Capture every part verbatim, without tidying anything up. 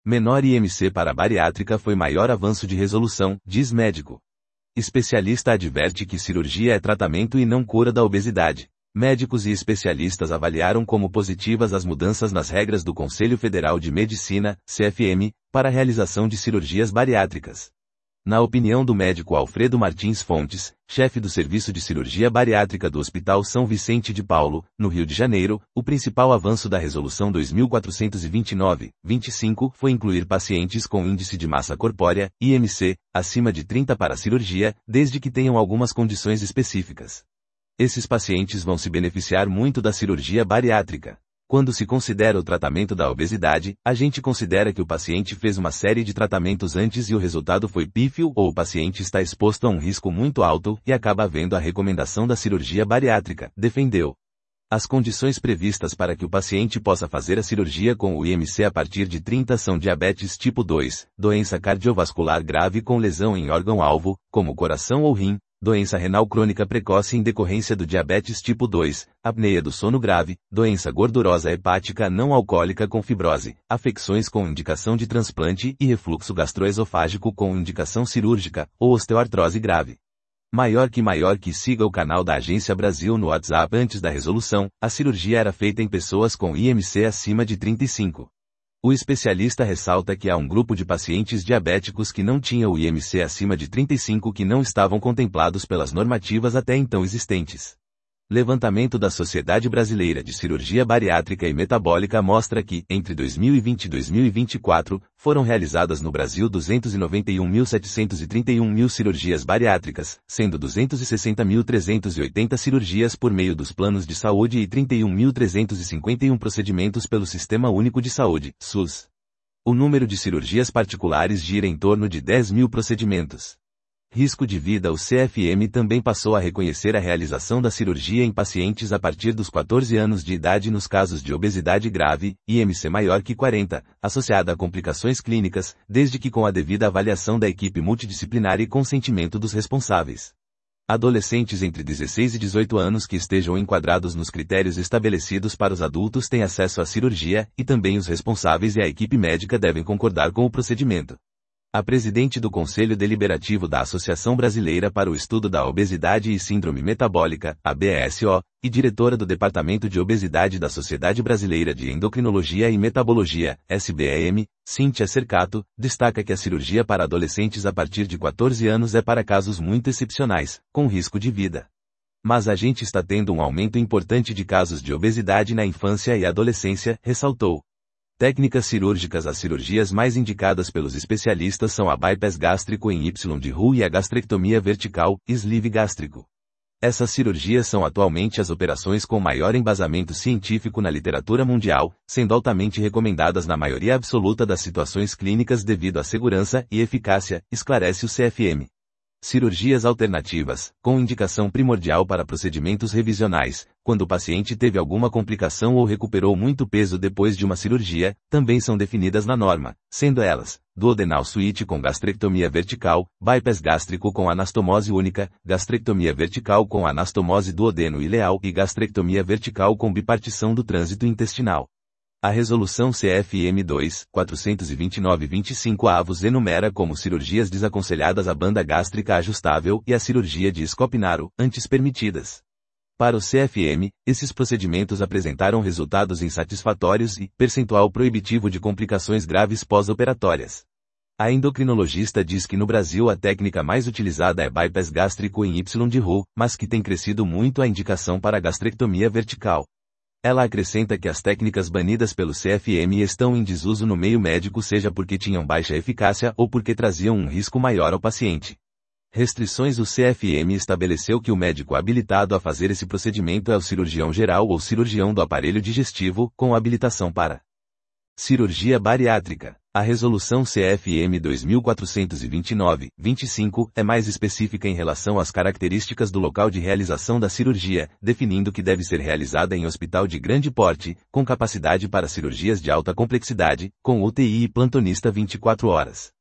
Menor I M C para bariátrica foi maior avanço de resolução, diz médico. Especialista adverte que cirurgia é tratamento e não cura da obesidade. Médicos e especialistas avaliaram como positivas as mudanças nas regras do Conselho Federal de Medicina, C F M, para a realização de cirurgias bariátricas. Na opinião do médico Alfredo Martins Fontes, chefe do Serviço de Cirurgia Bariátrica do Hospital São Vicente de Paulo, no Rio de Janeiro, o principal avanço da Resolução dois mil quatrocentos e vinte e nove, vinte e cinco foi incluir pacientes com índice de massa corpórea, I M C, acima de trinta para a cirurgia, desde que tenham algumas condições específicas. Esses pacientes vão se beneficiar muito da cirurgia bariátrica. Quando se considera o tratamento da obesidade, a gente considera que o paciente fez uma série de tratamentos antes e o resultado foi pífio ou o paciente está exposto a um risco muito alto e acaba havendo a recomendação da cirurgia bariátrica, defendeu. As condições previstas para que o paciente possa fazer a cirurgia com o I M C a partir de trinta são diabetes tipo dois, doença cardiovascular grave com lesão em órgão-alvo, como coração ou rim, doença renal crônica precoce em decorrência do diabetes tipo dois, apneia do sono grave, doença gordurosa hepática não alcoólica com fibrose, afecções com indicação de transplante e refluxo gastroesofágico com indicação cirúrgica, ou osteoartrose grave. Maior que maior que siga o canal da Agência Brasil no WhatsApp antes da resolução, a cirurgia era feita em pessoas com I M C acima de trinta e cinco. O especialista ressalta que há um grupo de pacientes diabéticos que não tinha o I M C acima de trinta e cinco que não estavam contemplados pelas normativas até então existentes. Levantamento da Sociedade Brasileira de Cirurgia Bariátrica e Metabólica mostra que, entre dois mil e vinte e dois mil e vinte e quatro, foram realizadas no Brasil duzentos e noventa e um mil setecentos e trinta e um mil cirurgias bariátricas, sendo duzentos e sessenta mil trezentos e oitenta cirurgias por meio dos planos de saúde e trinta e um mil trezentos e cinquenta e um procedimentos pelo Sistema Único de Saúde, SUS. O número de cirurgias particulares gira em torno de dez mil procedimentos. Risco de vida. O C F M também passou a reconhecer a realização da cirurgia em pacientes a partir dos quatorze anos de idade nos casos de obesidade grave, I M C maior que quarenta, associada a complicações clínicas, desde que com a devida avaliação da equipe multidisciplinar e consentimento dos responsáveis. Adolescentes entre dezesseis e dezoito anos que estejam enquadrados nos critérios estabelecidos para os adultos têm acesso à cirurgia, e também os responsáveis e a equipe médica devem concordar com o procedimento. A presidente do Conselho Deliberativo da Associação Brasileira para o Estudo da Obesidade e Síndrome Metabólica, A B S O, e diretora do Departamento de Obesidade da Sociedade Brasileira de Endocrinologia e Metabologia, S B E M, Cíntia Cercato, destaca que a cirurgia para adolescentes a partir de quatorze anos é para casos muito excepcionais, com risco de vida. Mas a gente está tendo um aumento importante de casos de obesidade na infância e adolescência, ressaltou. Técnicas cirúrgicas. As cirurgias mais indicadas pelos especialistas são a bypass gástrico em Y de Roux e a gastrectomia vertical, sleeve gástrico. Essas cirurgias são atualmente as operações com maior embasamento científico na literatura mundial, sendo altamente recomendadas na maioria absoluta das situações clínicas devido à segurança e eficácia, esclarece o C F M. Cirurgias alternativas, com indicação primordial para procedimentos revisionais, quando o paciente teve alguma complicação ou recuperou muito peso depois de uma cirurgia, também são definidas na norma, sendo elas, duodenal suíte com gastrectomia vertical, bypass gástrico com anastomose única, gastrectomia vertical com anastomose duodeno-ileal e gastrectomia vertical com bipartição do trânsito intestinal. A Resolução C F M dois, quatrocentos e vinte e nove vinte e cinco avos enumera como cirurgias desaconselhadas a banda gástrica ajustável e a cirurgia de Scopinaro, antes permitidas. Para o C F M, esses procedimentos apresentaram resultados insatisfatórios e percentual proibitivo de complicações graves pós-operatórias. A endocrinologista diz que no Brasil a técnica mais utilizada é bypass gástrico em Y de Roux, mas que tem crescido muito a indicação para a gastrectomia vertical. Ela acrescenta que as técnicas banidas pelo C F M estão em desuso no meio médico, seja porque tinham baixa eficácia ou porque traziam um risco maior ao paciente. Restrições. O C F M estabeleceu que o médico habilitado a fazer esse procedimento é o cirurgião geral ou cirurgião do aparelho digestivo, com habilitação para cirurgia bariátrica. A Resolução C F M dois mil quatrocentos e vinte e nove, vinte e cinco é mais específica em relação às características do local de realização da cirurgia, definindo que deve ser realizada em hospital de grande porte, com capacidade para cirurgias de alta complexidade, com U T I e plantonista vinte e quatro horas.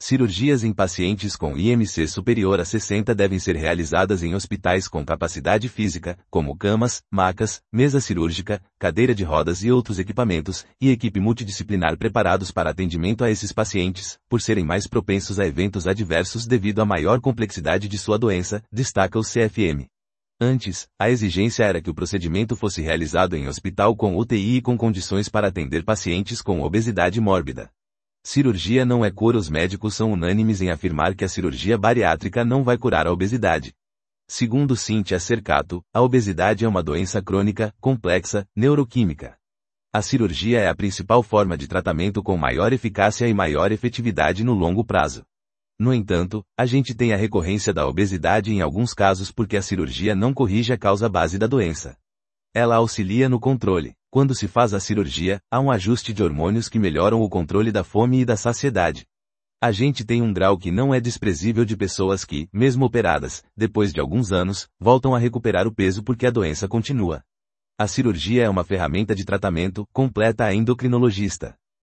Cirurgias em pacientes com I M C superior a sessenta devem ser realizadas em hospitais com capacidade física, como camas, macas, mesa cirúrgica, cadeira de rodas e outros equipamentos, e equipe multidisciplinar preparados para atendimento a esses pacientes, por serem mais propensos a eventos adversos devido à maior complexidade de sua doença, destaca o C F M. Antes, a exigência era que o procedimento fosse realizado em hospital com U T I e com condições para atender pacientes com obesidade mórbida. Cirurgia não é cura. Os médicos são unânimes em afirmar que a cirurgia bariátrica não vai curar a obesidade. Segundo Cíntia Cercato, a obesidade é uma doença crônica, complexa, neuroquímica. A cirurgia é a principal forma de tratamento com maior eficácia e maior efetividade no longo prazo. No entanto, a gente tem a recorrência da obesidade em alguns casos porque a cirurgia não corrige a causa base da doença. Ela auxilia no controle. Quando se faz a cirurgia, há um ajuste de hormônios que melhoram o controle da fome e da saciedade. A gente tem um grau que não é desprezível de pessoas que, mesmo operadas, depois de alguns anos, voltam a recuperar o peso porque a doença continua. A cirurgia é uma ferramenta de tratamento, completa a endocrinologista.